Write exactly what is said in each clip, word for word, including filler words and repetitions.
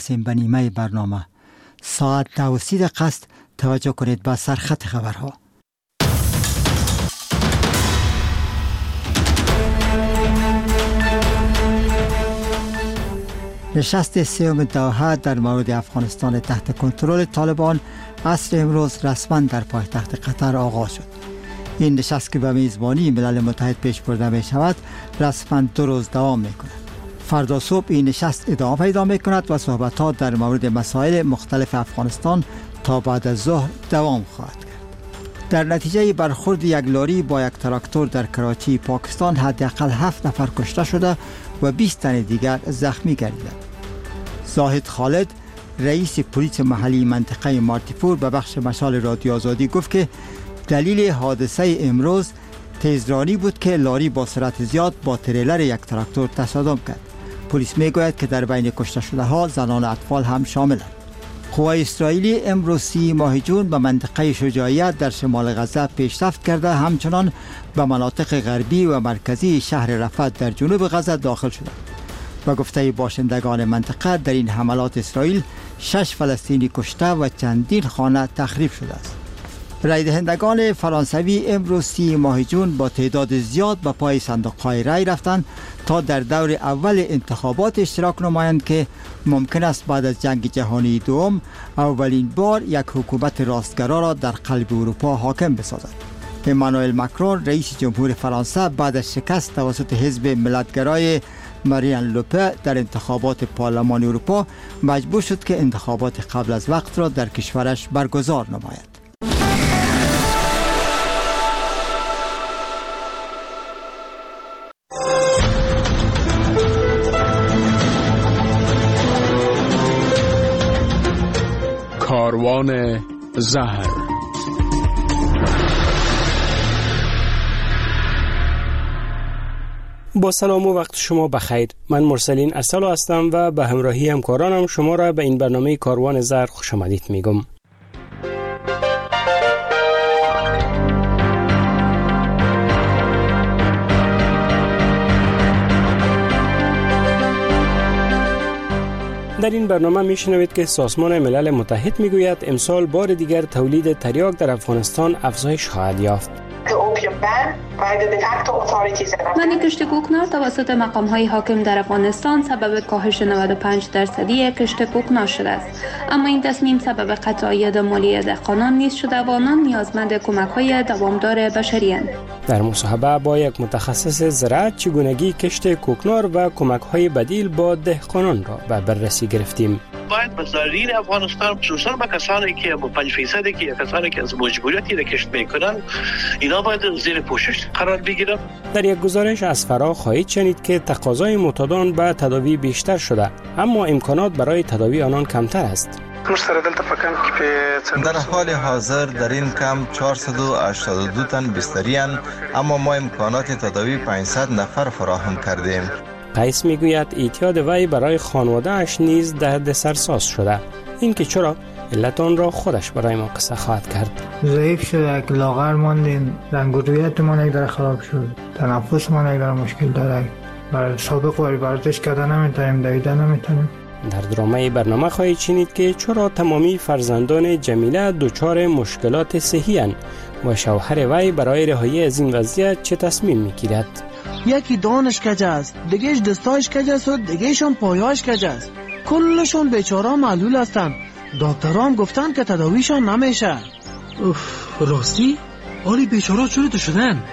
به نیمه برنامه ساعت ده و سی دقیقه است. توجه کنید به سرخط خبرها. نشست سیوم دوحه در مورد افغانستان تحت کنترل طالبان عصر امروز رسما در پایتخت قطر آغاز شد. این نشست که به میزبانی ملل متحد پیش برده می شود رسما دو روز دوام می کند. فردا صبح این نشست ادامه پیدا می کند و صحبت‌ها در مورد مسائل مختلف افغانستان تا بعد از ظهر دوام خواهد کرد. در نتیجه برخورد یک لاری با یک تراکتور در کراچی پاکستان حداقل هفت نفر کشته شده و بیست تن دیگر زخمی گردیدند. زاهد خالد رئیس پلیس محلی منطقه مارتیپور به بخش مشال رادیو آزادی گفت که دلیل حادثه امروز تیزرانی بود که لاری با سرعت زیاد با تریلر یک تراکتور تصادم کرد. پلیس میگوید که در بین کشته شده ها زنان و اطفال هم شاملند. قوای اسرائیلی امروز سی ماه جون به منطقه شجاعیت در شمال غزه پیشرفت کرده، همچنان به مناطق غربی و مرکزی شهر رفح در جنوب غزه داخل شدند. با گفته باشندگان منطقه در این حملات اسرائیل شش فلسطینی کشته و چندین خانه تخریب شده است. رای دهندگان فرانسوی امروز سی ماه جون با تعداد زیاد به پای صندوق‌های رای رفتند تا در دور اول انتخابات اشتراک نمایند که ممکن است بعد از جنگ جهانی دوم اولین بار یک حکومت راستگرا را در قلب اروپا حاکم بسازد. امانوئل ماکرون رئیس جمهور فرانسه بعد از شکست توسط حزب ملت‌گرای مارین لوپه در انتخابات پارلمان اروپا مجبور شد که انتخابات قبل از وقت را در کشورش برگزار نماید. کاروان زهر. با سلام و وقت شما بخیر. من مرسلین ارسلو هستم و به همراهی همکارانم شما را به این برنامه کاروان زهر خوش آمدید میگم. در این برنامه میشنوید که سازمان ملل متحد میگوید امسال بار دیگر تولید تریاک در افغانستان افزایش خواهد یافت. منی کشت کوکنار توسط مقام‌های حاکم در افغانستان سبب کاهش نود و پنج درصدی کشت کوکنار شده است، اما این تصمیم سبب قطع عاید مالی دهقانان نیز شده و آنان نیازمند کمک‌های دوامدار بشری اند. در مصاحبه با یک متخصص زراعت چگونگی کشت کوکنار و کمک‌های بدیل با دهقانان را به بررسی گرفتیم. باید مزارعین افغانستان خصوصا با کسانی که با پنج فیصدی که کسانی که از مجبوریتی را کشت میکنن اینا باید زیر پوشش قرار بگیرن. در یک گزارش از فرا خواهید شنید که تقاضای معتادان به تداوی بیشتر شده، اما امکانات برای تداوی آنان کمتر است. در حال حاضر در این کمپ چهارصد و هشتاد و دو تن بستری اند، اما ما امکانات تداوی پانصد نفر فراهم کردیم. قیس میگوید اعتیاد وی برای خانواده اش نیز دردسرساز شده. این که چرا؟ علت آن را خودش برای ما قصه خواهد کرد. ضعیف شده، لاغر ماندیم، رنگ و رویت ما یک در خراب شد، تنفس ما یک در مشکل داره، برای سابق وری ورزش کردن نمیتونیم، دویدن نمیتونیم. در درامه برنامه خواهید شنید که چرا تمامی فرزندان جمیله دچار مشکلات صحی اند و شوهر وی برای رهایی از این وضعیت چه تصمیم میگیرد. یکی دانش کج است، دیگهش دستایش کج است و دیگهشون پایاش کج است. کلشون بیچاره معلول هستند. دکتران گفتن که تداویشان نمیشه. اوف، راستی؟ آلی بیچاره چطور شدن؟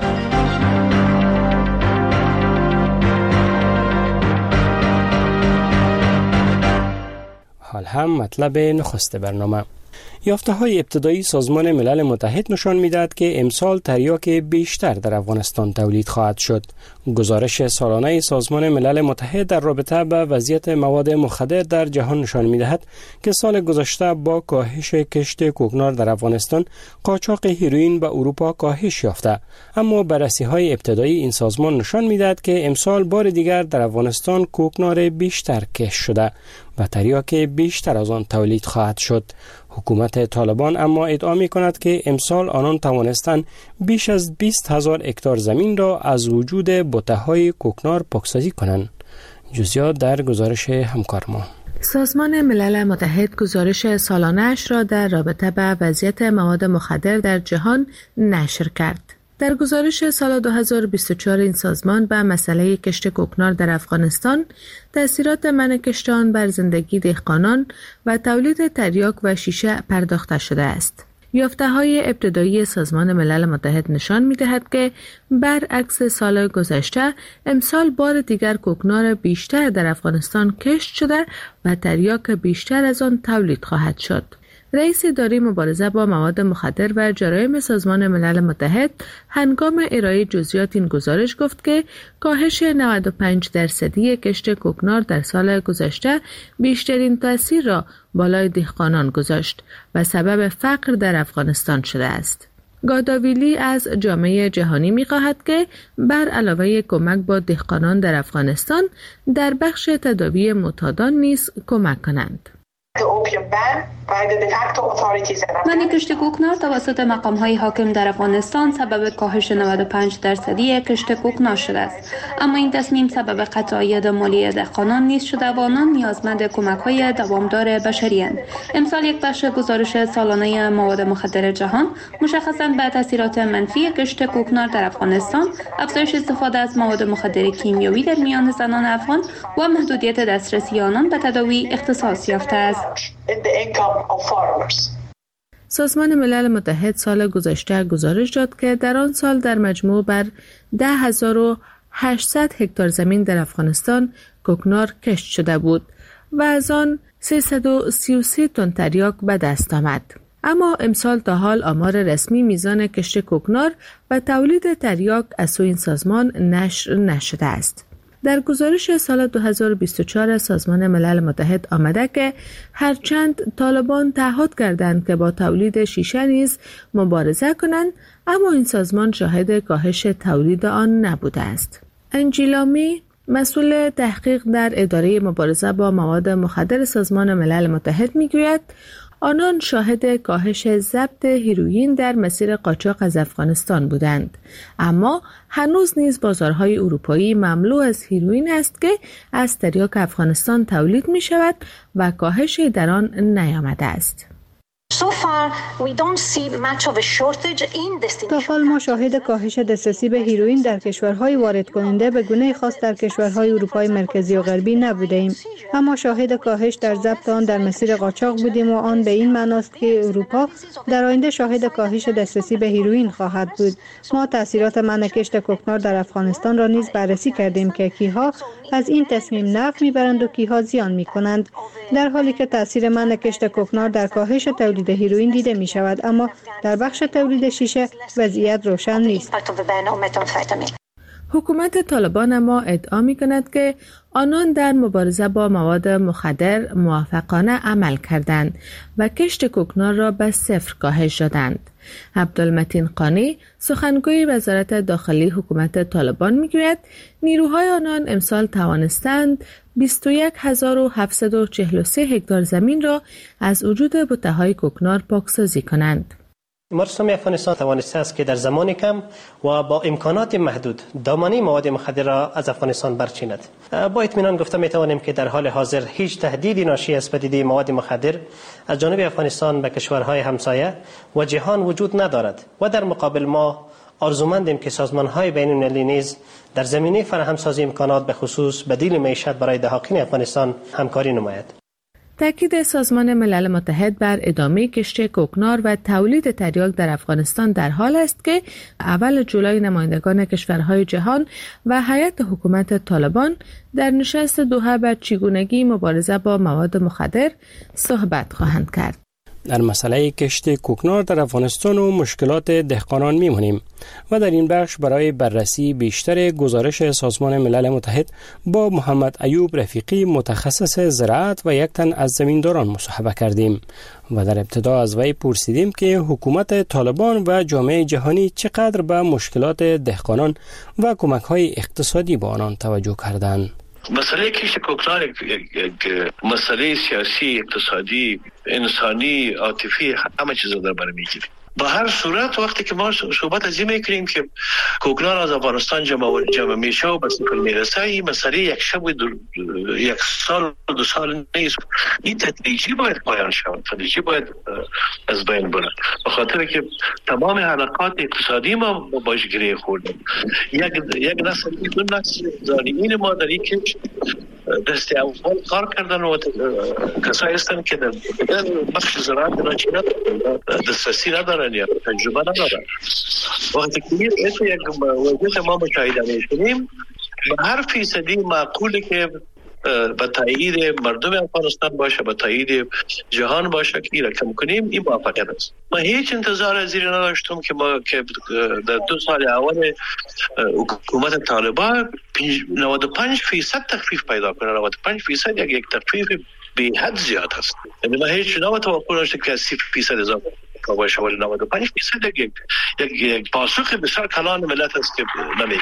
حال هم مطلب نخست برنامه. یافته‌های ابتدایی سازمان ملل متحد نشان می‌دهد که امسال تریاک بیشتر در افغانستان تولید خواهد شد. گزارش سالانه سازمان ملل متحد در رابطه با وضعیت مواد مخدر در جهان نشان می‌دهد که سال گذشته با کاهش کشت کوکنار در افغانستان، قاچاق هیروئین به اروپا کاهش یافته، اما بررسی‌های ابتدایی این سازمان نشان می‌دهد که امسال بار دیگر در افغانستان کوکنار بیشتر کشت شده و تریاک بیشتر از آن تولید خواهد شد. حکومت طالبان اما ادعا می کند که امسال آنان توانستند بیش از بیست هزار هکتار زمین را از وجود بوته‌های کوکنار پاکسازی کنند. جزئیات در گزارش همکار ما. سازمان ملل متحد گزارش سالانه‌اش را در رابطه با وضعیت مواد مخدر در جهان نشر کرد. در گزارش سال دو هزار و بیست و چهار این سازمان به مسئله کشت کوکنار در افغانستان، تأثیرات منع کشت آن بر زندگی دهقانان و تولید تریاک و شیشه پرداخته شده است. یافته‌های ابتدایی سازمان ملل متحد نشان می‌دهد که برعکس سال گذشته، امسال بار دیگر کوکنار بیشتر در افغانستان کشت شده و تریاک بیشتر از آن تولید خواهد شد. رئیس اداره مبارزه با مواد مخدر و جرایم سازمان ملل متحد هنگام ارائه جزئیات این گزارش گفت که کاهش نود و پنج درصدی کشت کوکنار در سال گذشته بیشترین تاثیر را بالای دهقانان گذاشت و سبب فقر در افغانستان شده است. گاداویلی از جامعه جهانی می‌خواهد که بر علاوه کمک با دهقانان در افغانستان در بخش تداوی معتادان نیز کمک کنند. منع کشت کوکنار توسط مقام‌های حاکم در افغانستان سبب کاهش نود و پنج درصدی کشت کوکنار شده است، اما این تصمیم سبب قطعیت مالی دهقانان نیز شده و آنان نیازمند کمک‌های دوامدار بشری اند. امسال یک بخش گزارش سالانه مواد مخدر جهان مشخصاً به تاثیرات منفی کشت کوکنار در افغانستان، افزایش استفاده از مواد مخدر کیمیایی در میان زنان افغان و محدودیت دسترسی آنان به تداوی اختصاص یافته است. سازمان ملل متحد سال گذشته گزارش داد که در آن سال در مجموع بر ده هزار و هشتصد هکتار زمین در افغانستان کوکنار کشت شده بود و از آن سیصد و سی و سه تن تریاک به دست آمد. اما امسال تا حال آمار رسمی میزان کشت کوکنار و تولید تریاک از سوی این سازمان نشر نشده است. در گزارش سال دو هزار و بیست و چهار سازمان ملل متحد آمده که هرچند طالبان تعهد کردند که با تولید شیشه نیز مبارزه کنند، اما این سازمان شاهد کاهش تولید آن نبوده است. انجیلا می، مسئول تحقیق در اداره مبارزه با مواد مخدر سازمان ملل متحد میگوید آنان شاهد کاهش ضبط هیروئین در مسیر قاچاق از افغانستان بودند، اما هنوز نیز بازارهای اروپایی مملو از هیروئین است که از تریاک افغانستان تولید می شود و کاهشی در آن نیامده است. تا حال ما شاهد کاهش دسترسی به هیروئین در کشورهای وارد کننده به گونه خاص در کشورهای اروپای مرکزی و غربی نبوده ایم، اما شاهد کاهش در ضبط آن در مسیر قاچاق بودیم و آن به این معناست که اروپا در آینده شاهد کاهش دسترسی به هیروئین خواهد بود. ما تاثیرات منع کشت کوکنار در افغانستان را نیز بررسی کردیم که کیها از این تصمیم نفع میبرند و کیها زیان میکنند، در حالی که تاثیر منع کشت کوکنار در کاهش تولید هیروئین دیده می شود، اما در بخش تولید شیشه وضعیت روشن نیست. حکومت طالبان اما ادعا می کند که آنان در مبارزه با مواد مخدر موفقانه عمل کردند و کشت کوکنار را به صفر کاهش دادند. عبدالمتین قانی، سخنگوی وزارت داخلی حکومت طالبان میگوید نیروهای آنان امسال توانستند بیست و یک هزار و هفتصد و چهل و سه هکتار زمین را از وجود بوته‌های کوکنار پاکسازی کنند. مرسوم افغانستان توانسته است که در زمان کم و با امکانات محدود دامنه مواد مخدر را از افغانستان برچیند. با اطمینان گفته می توانیم که در حال حاضر هیچ تهدیدی ناشی از پدیده مواد مخدر از جانب افغانستان به کشورهای همسایه و جهان وجود ندارد و در مقابل ما آرزومندیم که سازمان‌های بین‌المللی نیز در زمینه فراهمسازی امکانات به خصوص بدیل معیشت برای دهاقین افغانستان همکاری نماید. تاکید سازمان ملل متحد بر ادامه کشت کوکنار و تولید تریاک در افغانستان در حال است که اول جولای نمایندگان کشورهای جهان و هیئت حکومت طالبان در نشست دوحه بر چگونگی مبارزه با مواد مخدر صحبت خواهند کرد. در مسئله کشت کوکنار در افغانستان و مشکلات دهقانان میمونیم و در این بخش برای بررسی بیشتر گزارش سازمان ملل متحد با محمد ایوب رفیقی متخصص زراعت و یک تن از زمینداران مصاحبه کردیم و در ابتدا از وی پرسیدیم که حکومت طالبان و جامعه جهانی چقدر به مشکلات دهقانان و کمک‌های اقتصادی با آنان توجه کردند. مسئله کشت کوکنار یک مسئله سیاسی، اقتصادی، انسانی، عاطفی، همه چیز در بر میگیره. به هر صورت وقتی که ما صحبت از این میکنیم که کوکنار از افغانستان جمع جمع میشه و به سفر میرسه، این مسئله یک شب و یک سال دو سال نیست. این تدریجی باید پایان شود، تدریجی باید از بین بره، به خاطر که تمام حلقات اقتصادی ما باش گره خوردیم. یک یک نسل دو نسل زارعین ما در این کش دست اول کار کردن و کسایی هستند که در بخش زراعت ناچینا دسترسی ندارن یا تجربه ندارن. وقتی که این یک وضعیت ما مشاهده می‌کنیم، به هر فیصدی معقوله که با تایید مردم افغانستان باشه، با تایید جهان باشه که این را کم کنیم، این موفقیت است. ما هیچ انتظار از این نداشتم که ما که در دو سال اول حکومت طالبان نود و پنج فیصد تخفیف پیدا کنه. نود و پنج فیصد یک یک تخفیف به حد زیاد است. یعنی ما هیچ نوع توقع نداشتم که سی فیصد اضافه باشه، ولی نود و پنج فیصد یک یک پاسخ بسیار کلان ملت است که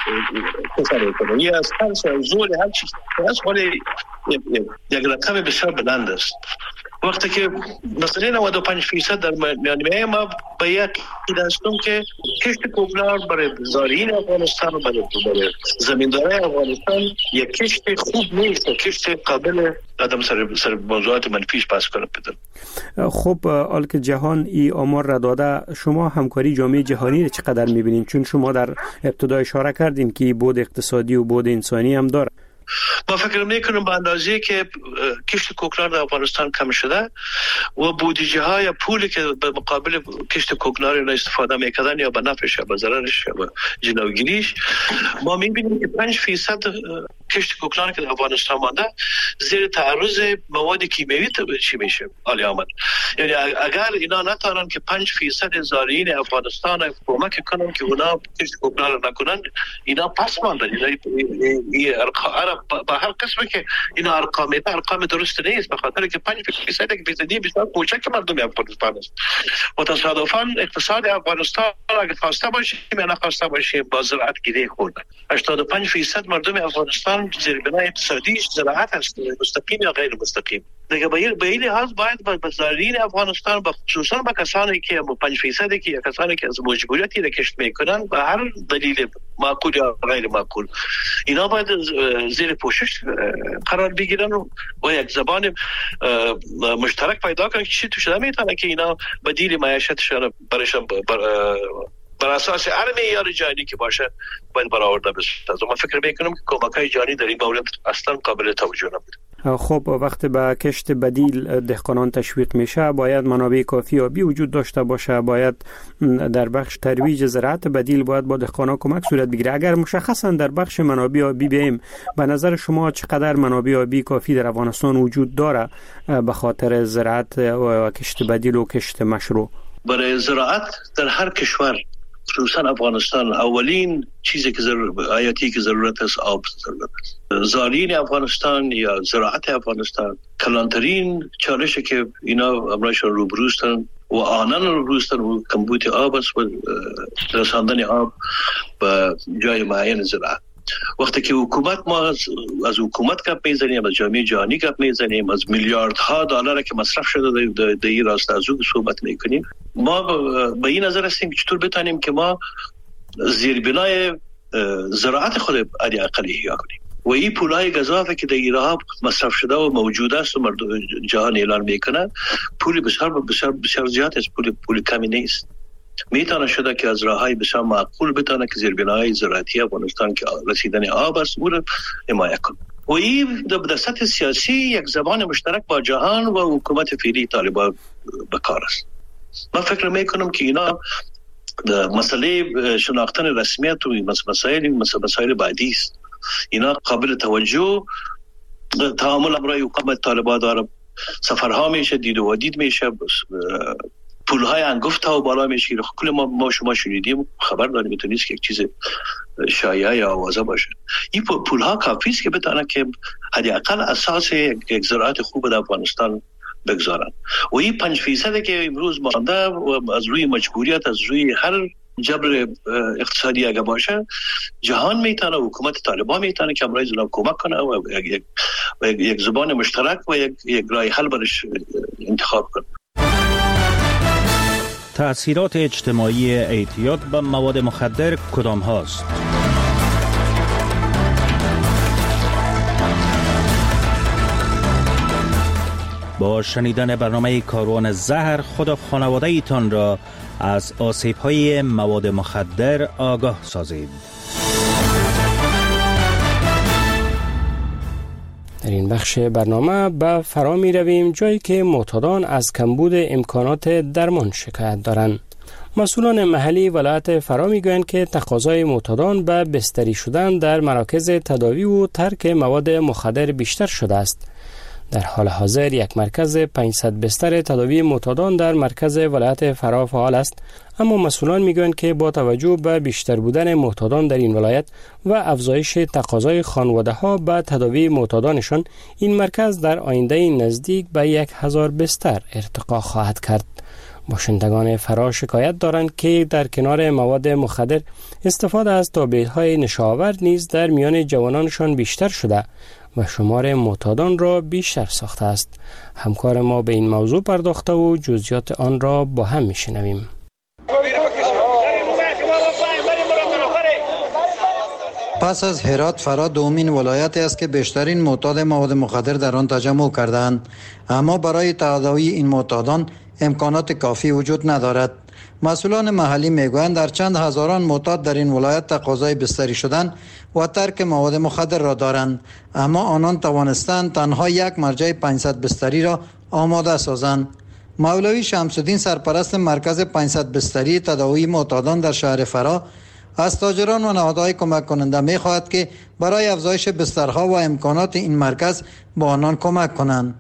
نمیکنه. یه از هر زور هر چیز است، ولی یک رقم بسیار بلند است. وقتی که مثلا نود و پنج فیصد در میانه ما به یک دستم که کشت کوکنار برای زارعین افغانستان و برای زمیندارای افغانستان یک کشت خوب نیست، کشت قابل قدم سر سر موضوعات منفیش بحث کنه بدن. خب حال که جهان ای آمار را داده، شما همکاری جامعه جهانی را چقدر می‌بینید؟ چون شما در ابتدا اشاره کردین که بود اقتصادی و بود انسانی هم داره. ما فکر میکنم به اندازه که کشت کوکنار در افغانستان کم شده و بودجه های پولی که به مقابل کشت کوکنار اینا استفاده میکردن یا به نفعش یا به ضررش یا به جلوگیریش، ما میبینیم که پنج فیصد کشت کوکنار که در افغانستان مانده زیر تعرض مواد کیمیایی چی میشه عالی آمد. یعنی اگر اینا نتونن که پنج فیصد زارعین افغانستان کمک کنن که اونا کشت کوکنار نکنن، اینا پس ماندن. این ارقام با هر قسمه که اینا ارقام میده ارقام درست نیست، به خاطر که پنج فیصد یک فیصدی بسیار کوچک مردم افغانستان است و تصادفاً اقتصاد افغانستان اگه خواسته باشیم یا نخواسته باشیم با زراعت گره خورده. هشتاد و پنج فیصد مردم افغانستان زیربنای اقتصادیش زراعت است، مستقیم یا غیر مستقیم. دیگه به این لحاظ باید به زارعین افغانستان و خصوصا به کسانی که پنج فیصدی که کسانی که از مجبوریتی را کشت میکنن به هر دلیل معقول یا غیر معقول، اینا باید زیر پوشش قرار بگیرن و یک زبان مشترک پیدا کنن که چی تو شده میتونه که اینا بدیل معیشتشان برشان بر اساس هر معیار جهانی که باشه باید برآورده بشه. من فکر میکنم که کمک‌های جهانی در این مورد اصلا قابل توجه نبود. خب وقتی به کشت بدیل دهقانان تشویق میشه، باید منابع کافی آبی وجود داشته باشه، باید در بخش ترویج زراعت بدیل باید با دهقانان کمک صورت بگیره. اگر مشخصا در بخش منابع آبی بیم، به نظر شما چقدر منابع آبی کافی در افغانستان وجود داره به خاطر زراعت و کشت بدیل و کشت مشروع؟ برای زراعت در هر کشور خصوصا افغانستان اولین چیزی که ضرورت حیاتی که ضرورت است آب ضرورت است. زارعین افغانستان یا زراعت افغانستان کلانترین چالشی که اینا امرایشان روبروستن و آنان روبروستن و کمبود آب است و رساندن آب به جای معین زراعت. وقتی که حکومت ما از, از حکومت گپ میزنیم، از جامعه جهانی گپ میزنیم، از میلیاردها دلار که مصرف شده در این راسته از اون صحبت میکنیم، ما به این نظر هستیم که چطور بتانیم که ما زیربنای زراعت خود علی اقلی احیا کنیم و این پولای گزافه که در ایران مصرف شده و موجود است و مردم جهان اعلان میکنن پول بسیار بسیار بسیار زیاد است، پول پول کمی نیست. میتونه شده که از راههای بسیار معقول بتونه که زیربنای زراعتی افغانستان که رسیدن آب است او را حمایت کنه و این در سطح سیاسی یک زبان مشترک با جهان و حکومت فعلی طالبان بکار است. من فکر میکنم که اینا مسئله شناختن رسمیت و مسائل مسائل بعدی است. اینا قابل توجه تعامل امرای حکومت طالبان داره، سفرها میشه، دید و دید میشه، پولهای انگفت ها و بالا میشه. کل ما ما شما شنیدیم خبر داریم، میتونه نیست که یک چیز شایعه یا آوازه باشه. این پولها کافی است که بتونه که حداقل اساس یک زراعت خوب در افغانستان بگذارن و این پنج فیصد که امروز مانده و از روی مجبوریت، از روی هر جبر اقتصادی اگه باشه، جهان میتونه، حکومت طالبان میتونه که امروز اونا کمک کنه و یک, یک زبان مشترک و یک, یک راه حل برش انتخاب کنه. تأثیرات اجتماعی اعتیاد به مواد مخدر کدام هاست؟ با شنیدن برنامه کاروان زهر خود و خانواده ایتان را از آسیب‌های مواد مخدر آگاه سازید. در این بخش برنامه به فرا می رویم جایی که معتادان از کمبود امکانات درمان شکایت دارند. مسئولان محلی ولایت فرا می گویند که تقاضای معتادان به بستری شدن در مراکز تداوی و ترک مواد مخدر بیشتر شده است. در حال حاضر یک مرکز پانصد بستر تداوی معتادان در مرکز ولایت فرا فعال است، اما مسئولان میگویند که با توجه به بیشتر بودن معتادان در این ولایت و افزایش تقاضای خانواده‌ها به تداوی معتادانشان، این مرکز در آینده نزدیک به یک هزار بستر ارتقا خواهد کرد. باشندگان فرا شکایت دارند که در کنار مواد مخدر استفاده از تابلت‌های نشاور نیز در میان جوانانشان بیشتر شده و شمار معتادان را بیشتر ساخته است. همکار ما به این موضوع پرداخته و جزئیات آن را با هم میشنویم. پس از هرات، فرا دومین ولایتی است که بیشترین معتاد مواد مخدر در آن تجمع کردند، اما برای تداوی این معتادان امکانات کافی وجود ندارد. مسئولان محلی میگویند در چند هزاران معتاد در این ولایت تقاضای بستری شدن و ترک مواد مخدر را دارند، اما آنان توانستند تنها یک مرجع پانصد بستری را آماده سازند. مولوی شمس الدین، سرپرست مرکز پانصد بستری تداوی معتادان در شهر فرا، از تاجران و نهادهای کمک کننده می خواهد که برای افزایش بسترها و امکانات این مرکز با آنان کمک کنند.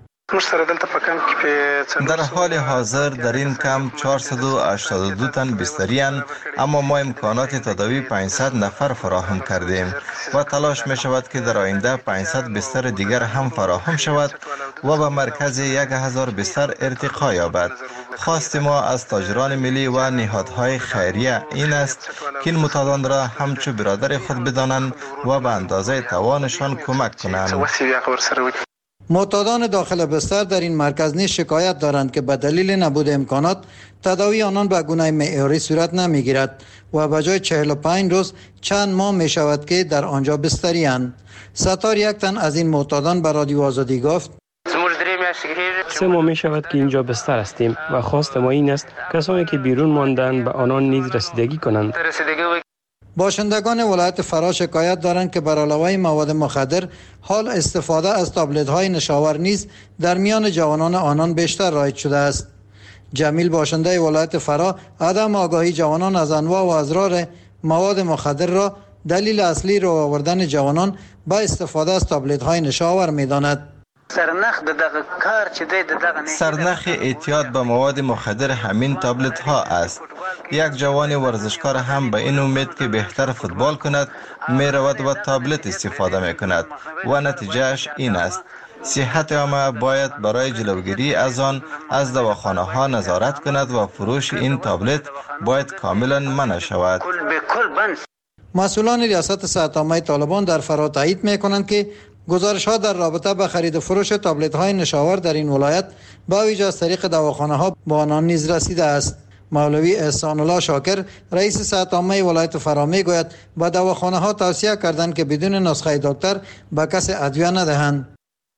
در حال حاضر در این کمپ چهارصد و هشتاد و دو تن بستری اند، اما ما امکانات تداوی پانصد نفر فراهم کردیم و تلاش می شود که در آینده پانصد بستر دیگر هم فراهم شود و به مرکز یک هزار بستر ارتقا یابد. خواست ما از تاجران ملی و نهادهای خیریه این است که این معتادان را همچو برادر خود بدانند و به اندازه توانشان کمک کنند. معتادان داخل بستر در این مرکز نیز شکایت دارند که به دلیل نبود امکانات تداوی آنان به گونه معیاری صورت نمیگیرد و به جای چهل و پنج روز چند ماه می شود که در آنجا بستری اند. ستار، یک تن از این معتادان به رادیو آزادی گفت: سه ماه می شود که اینجا بستر هستیم و خواست ما این است کسانی که بیرون ماندن به آنان نیز رسیدگی کنند. باشندگان ولایت فرا شکایت دارند که بر علاوه مواد مخدر حال استفاده از تابلت‌های نشاور نیز در میان جوانان آنان بیشتر رایج شده است. جمیل، باشنده ولایت فرا، عدم آگاهی جوانان از انواع و اضرار مواد مخدر را دلیل اصلی رو آوردن جوانان به استفاده از تابلت‌های نشاور می‌داند. سرنخ دغه کار چې دغه سرنخ اعتیاد به مواد مخدر همین تابلت ها است. یک جوان ورزشکار هم به این امید که بهتر فوتبال کند می رود و تابلت استفاده می کند و نتیجهش این است. صحت عامه باید برای جلوگیری از آن از دواخانه ها نظارت کند و فروش این تابلت باید کاملا منع شود. مسئولان ریاست صحت عامه طالبان در فرا تایید می کنند که گزارش ها در رابطه با خرید و فروش تابلت های نشاور در این ولایت با ویژه از طریق دواخانه ها با آنان نیز رسیده است. مولوی احسان الله شاکر، رئیس صحت عامه ولایت فرا میگوید با دواخانه ها توصیه کردند که بدون نسخه دکتر به کسی ادویه ندهند.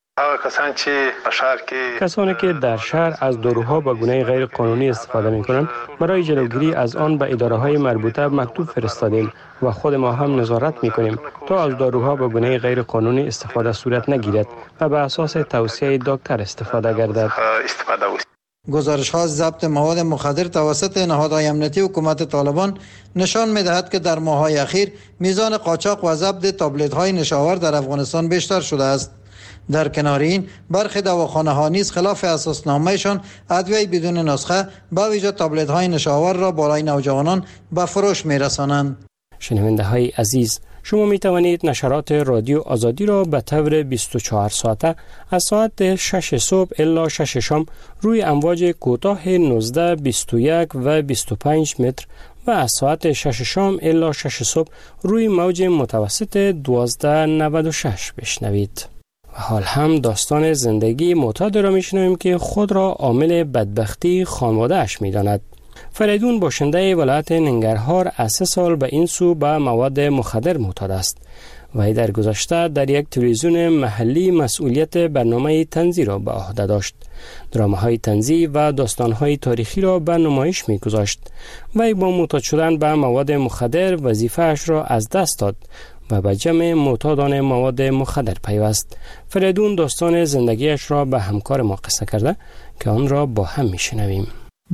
کسانی که در شهر از داروها با گونه غیر قانونی استفاده می کنند، برای جلوگیری از آن به اداره های مربوطه مکتوب فرستادیم و خود ما هم نظارت می کنیم تا از داروها با گونه غیر قانونی استفاده صورت نگیرد و به اساس توصیه دکتر استفاده گردد. گزارش ها ضبط مواد مخدر توسط نهادهای امنیتی حکومت طالبان نشان می دهد که در ماه‌های اخیر میزان قاچاق و ضبط تابلت های نشاور در افغانستان بیشتر شده است. در کنار این، برخی دواخانه ها نیز خلاف اساسنامه‌شان ادویه بدون نسخه با ویژه تابلت های نشاور را بالای نوجوانان به فروش می رسانند. شنونده های عزیز، شما می توانید نشرات رادیو آزادی را به طور بیست و چهار ساعته از ساعت شش صبح الی شش شام روی امواج کوتاه نوزده، بیست و یک و بیست و پنج متر و از ساعت شش شام الی شش صبح روی موج متوسط دوازده نود و شش بشنوید. و حال هم داستان زندگی معتاد را میشنویم که خود را عامل بدبختی خانواده‌اش می‌داند. فریدون باشنده ولایت ننگرهار از سه سال به این سو به مواد مخدر معتاد است. وی در گذشته در یک تلویزیون محلی مسئولیت برنامه طنزی را به عهده داشت. درامه‌های طنزی و داستان‌های تاریخی را به نمایش می‌گذاشت. وی با معتاد شدن به مواد مخدر وظیفه‌اش را از دست داد و به جمع معتادان مواد مخدر پیوست. فریدون داستان زندگیش را به همکار ما قصه کرده که آن را با هم می‌شنویم.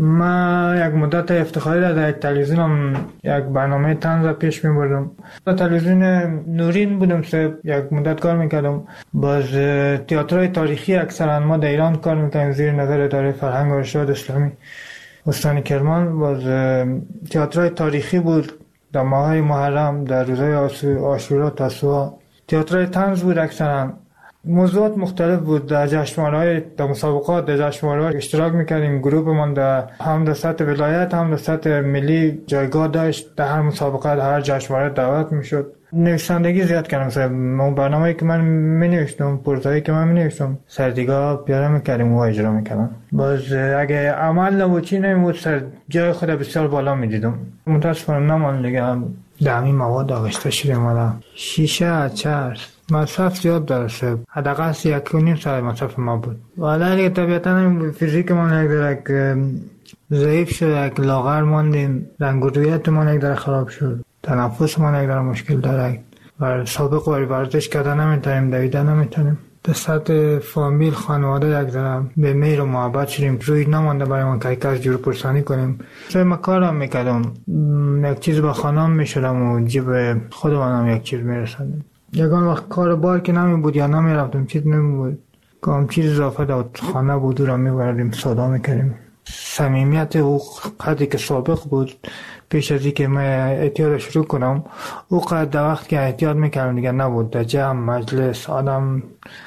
ما یک مدت افتخاری در یک تلویزیون یک برنامه طنز پیش می‌بردم. در تلویزیون نورین بودم سه یک مدت کار می‌کردم. باز تئاترهای تاریخی اکثرا ما در ایران کار می‌کردیم زیر نظر اداره فرهنگ و ارشاد اسلامی استان کرمان. باز تئاترهای تاریخی بود در ماه‌های محرم، در روزهای عاشورا، تاسوعا. تئاترهای طنز بود اکثرا. موضوعات مختلف بود. در جشنواره‌های در مسابقات در جشنواره‌ها اشتراک می‌کردیم. گروهمان در هم در سطح ولایت هم در سطح ملی جایگاه داشت. در هر مسابقه در هر جشنواره دعوت می‌شد. نویسندگی زیاد کردم. مثلا اون برنامه‌ای که من می‌نوشتم، پروزایی که من می‌نوشتم، سردیگاه پیاده می‌کردیم و اجرا می‌کردم. باز اگه عمل نبود چی نمی‌بود سر جای خود بسیار بالا می‌دیدم. متأسفانه نمان دیگه در همین مواد آغشته شدیم. حالا شیشه، چرس مصرف زیاد درسته. حداقل یک و نیم ساعت مصرف ما بود. والا دیگه طبیعتا فیزیک ما یک درک ضعیف شد، یک لاغر ماندیم، رنگ و رویت ما یک در خراب شد، تنفس ما یک در مشکل داره و سابق واری ورزش کردن نمیتونیم، دویدن نمیتونیم. در سطح فامیل خانواده یک در به مهر و محبت شدیم. روی نمانده برای ما که کس جور پرسانی کنیم. سوی ما کارم میکردم، یک چیز با خانم میشدم و جیب خودمانم یک چیز میرسندم. یکان وقت کار بار که نمی بود یا نمی رفتم چیز نمی بود که هم چیز اضافه در خانه بود را می بردیم سودا میکردیم. صمیمیت او قدری که سابق بود پیش از اینکه من احتیاط شروع کنم، او قدر وقت که احتیاط میکردم دیگه نبود. در جمع مجلس آدم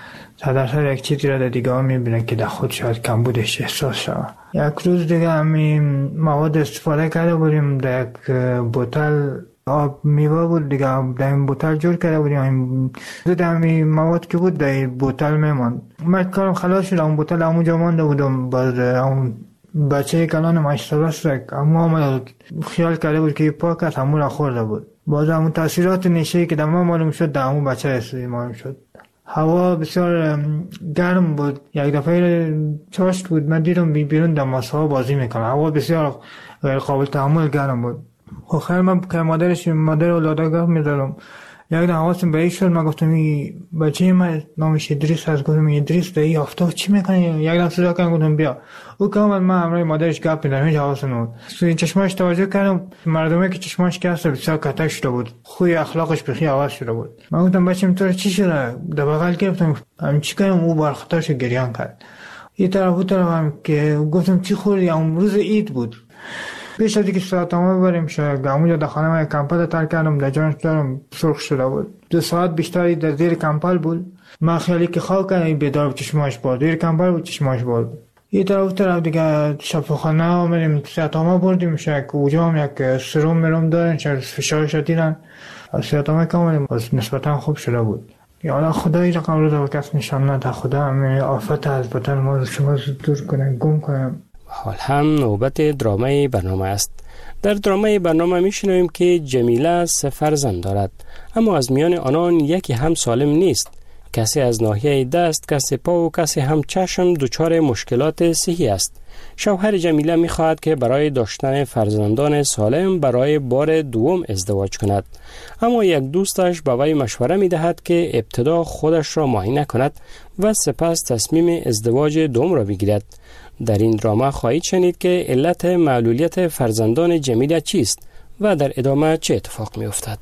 در یک چیزی را در دیگه ها میبینه که در خود شاید کم بودش احساس شد. یک روز دیگه همین مواد استفاده کرده بودیم، در یک بوتل آب میوه بود دیگه، در این بوتل جور کرده بودیم. در همین مواد که بود در بوتل میماند. من کارم خلاص شد، اون بوتل همونجا مانده بودم. باز اون بچه کلان مشتبه سرک اما ما خیال کرده بود که پاک است، همون را خورده بود. باز همون تاثیرات نشهی که در ما معلوم شد در همون بچه اصلی معلوم شد. هوا بسیار گرم بود. یک دفعه چاشت بود، من دیدم بیرون در مساحه بازی میکنه. هوا بسیار غیر قابل تحمل گرم بود. آخر من که مادرش مادر اولادگاه میذارم، یک دم حواسم به این شد. من گفتم این بچه من نامش ادریس هست. گفتم ادریس در این آفتاب چی میکنه؟ یک دم صدا کردم گفتم بیا. او که اومد من همراه مادرش گپ میزدم، هیچ حواسم نبود. سوی چشماش توجه کردم، مردمی که چشماش کسته بسیار کتک شده بود، خوی اخلاقش بخی عوض شده بود. من گفتم بچه‌م تو چی شده؟ در بغل گرفتم همین چی کنم؟ او برخطارش گریان کرد. یه طرف اون طرف هم که گفتم چی خوردی؟ اون روز عید بود. پیش از اینکه ساعت ما بریم شاید همونجا در خانه من کمپل تر کردم، در جانش دارم سرخ شده بود. دو ساعت بیشتری در زیر کمپل بود. من خیالی که خواب کردم بیدار بود، چشماش باز، زیر کمپل بود چشماش باز. یه طرف طرف دیگه شفاخانه آمدیم، ساعت ما بردیم شاید که اونجا هم یک سرم مرم دارن، شاید فشارش دیدن. ساعت ما که آمدیم باز نسبتا خوب شده بود. یا الله خدایی رقم رو در کس نشان نده، خدا همه آفت از بدن ما شما دور کنه، گم کنه. حال هم نوبت درامه برنامه است. در درامه برنامه میشنویم که جمیله سه فرزند دارد، اما از میان آنان یکی هم سالم نیست. کسی از ناحیه دست، کسی پا و کسی هم چشم دچار مشکلات صحی است. شوهر جمیله میخواهد که برای داشتن فرزندان سالم برای بار دوم ازدواج کند، اما یک دوستش به وی مشوره میدهد که ابتدا خودش را معاینه کند و سپس تصمیم ازدواج دوم را بگیرد. در این درامه خواهید شنید که علت معلولیت فرزندان جمیله چیست و در ادامه چه اتفاق می افتد.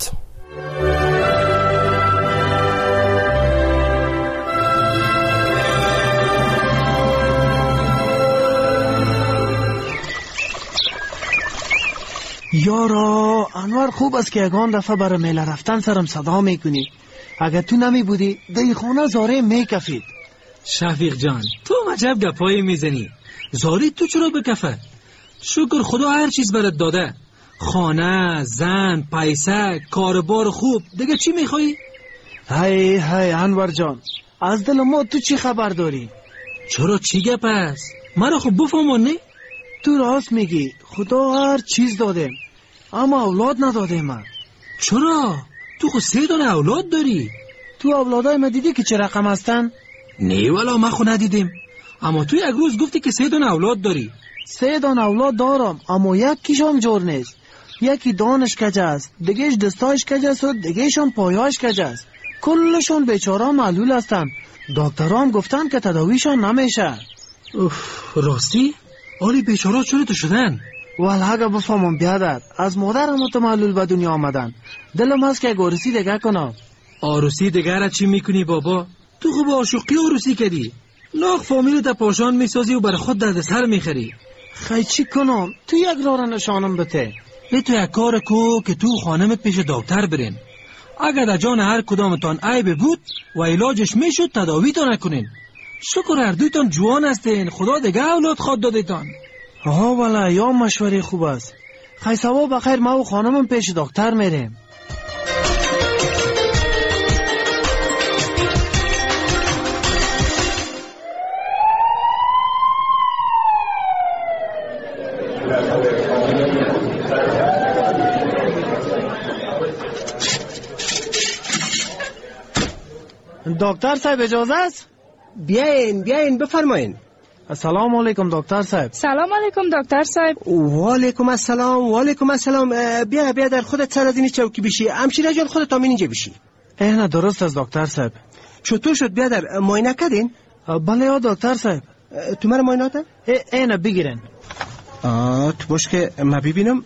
یارا انور خوب است که یگان دفعه برای میله رفتن سرم صدا میکنی. اگر تو نمی بودی در خانه زاره میکفید. شفیق جان تو عجب گپایی میزنی. زاری تو چرا بکفه؟ شکر خدا هر چیز برات داده. خانه، زن، پیسه، کاربار خوب، دیگه چی میخوایی؟ های های انور جان از دل ما تو چی خبر داری؟ چرا چی گپ است؟ مرا خب بفهمون نه؟ تو راست میگی، خدا هر چیز داده اما اولاد نداده من. چرا؟ تو خود سه دانه اولاد داری. تو اولادای من دیدی که چه رقم هستن؟ نه والا من خود ندیدیم، اما تو یک روز گفتی که سه دانه اولاد داری. سه دانه اولاد دارم اما یکیش هم جور نیست. یکی دانش کج است، دیگهش دستایش کج است و دیگهش هم پایاش کج است. کلشون بیچاره معلول هستن. دکتران گفتن که تداویشان نمیشه. اوف، راستی؟ آلی بیچاره چرا تو شدن؟ والا اگه بفهمم بیادر، از مادرم متمعلول به دنیا آمدن. دلم هست که عروسی دیگه کنم. عروسی دیگه را چی میکنی بابا؟ تو خوب عاشقی عروسی کردی، لاغ فامیل تا پاشان میسازی و بر خود درد سر میخری. خیلی چی کنم؟ تو یک راه نشانم بده. ای تو یک کار کو که تو خانمت پیش دکتر برین. اگر در جان هر کدامتان عیب بود و علاجش میشد تداویتان نکنین. شکر هر دویتان جوان هستین، خدا دیگه اولاد خود دادیتان. ها والا یا مشوره خوب است. خیلی سوا بخیر، ما و خانمم پیش دکتر میریم. دکتر صاحب اجازه است؟ بیاین بیاین بفرمایین. السلام علیکم دکتر صاحب. سلام علیکم دکتر صاحب. و علیکم السلام و علیکم السلام. بیا بیا در خودت سر از این چوکی بشی. همشیره جان خودت همین اینجا بشی. اینه درست است دکتر صاحب. چطور شد بیا در معاینه کردین؟ بله یا دکتر صاحب. تو مرا معاینه کردن؟ اینه بگیرن. آه تو باش که ما ببینم.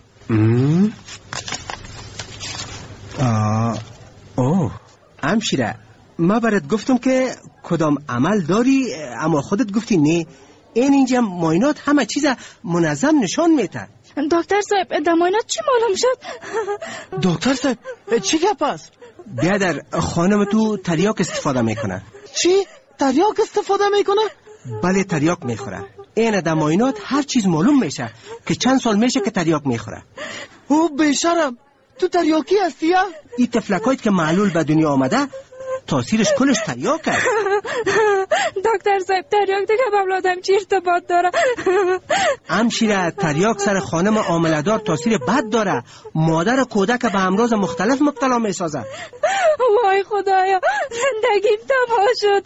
آه اوه همشیره، ما برات گفتم که کدام عمل داری اما خودت گفتی نه. این اینجا معاینات همه چیز منظم نشان میده. دکتر صاحب در معاینات چی معلوم شد؟ دکتر صاحب چی گپ است؟ بیا در خانم تو تریاک استفاده میکنه. چی؟ تریاک استفاده میکنه؟ بله تریاک میخوره. این در معاینات هر چیز معلوم میشه که چند سال میشه که تریاک میخوره. او بیشرم، تو تریاکی هستی یا؟ این تفلکایت که معلول به دنیا آمده تاثیرش کلش تریاک است. دکتر صاحب تریاک دیگه با اولادم چی ارتباط داره؟ همشیره تریاک سر خانم حامله‌دار تاثیر بد داره. مادر و کودک به امراض مختلف مبتلا میسازه. وای خدایا زندگیم تباه شد.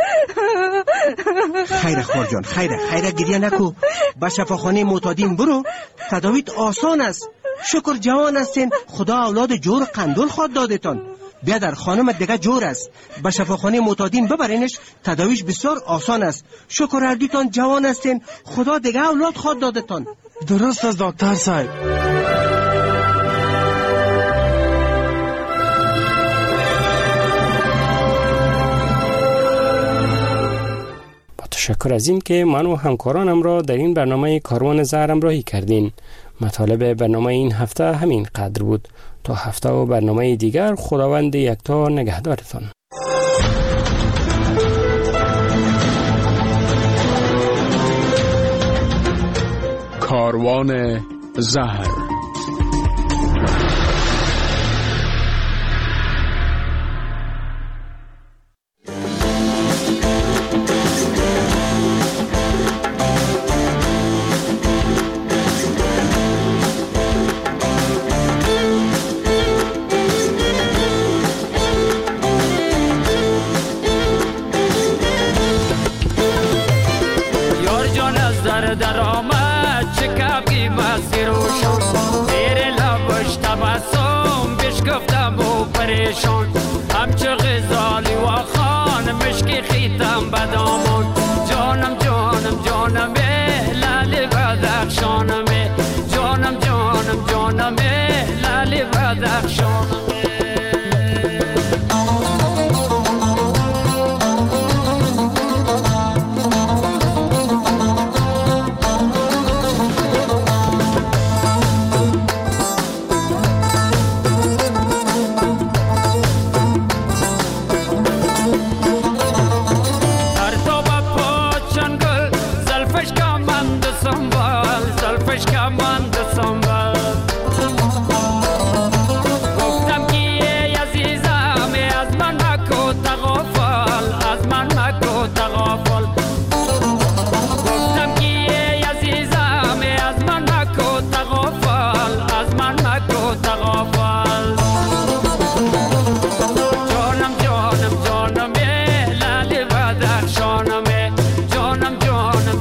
خیره خور جان خیره خیره گریه نکو. به شفاخانه معتادین برو، تداویت آسان است. شکر جوان هستین، خدا اولاد جور قندول خود دادتان. بیا در خانم دیگه جور است، به شفاخانه معتادین ببرینش، تداویش بسیار آسان است. شکر اردیتان جوان هستین، خدا دیگه اولاد خود دادتان. درست است دکتر صاحب. با تشکر از این که من و همکارانم را در این برنامه کاروان زهر همراهی کردین. مطالب برنامه این هفته همین قدر بود. تا هفته و برنامه دیگر خداوند یکتا نگهدارتان. کاروان زهر. در آمد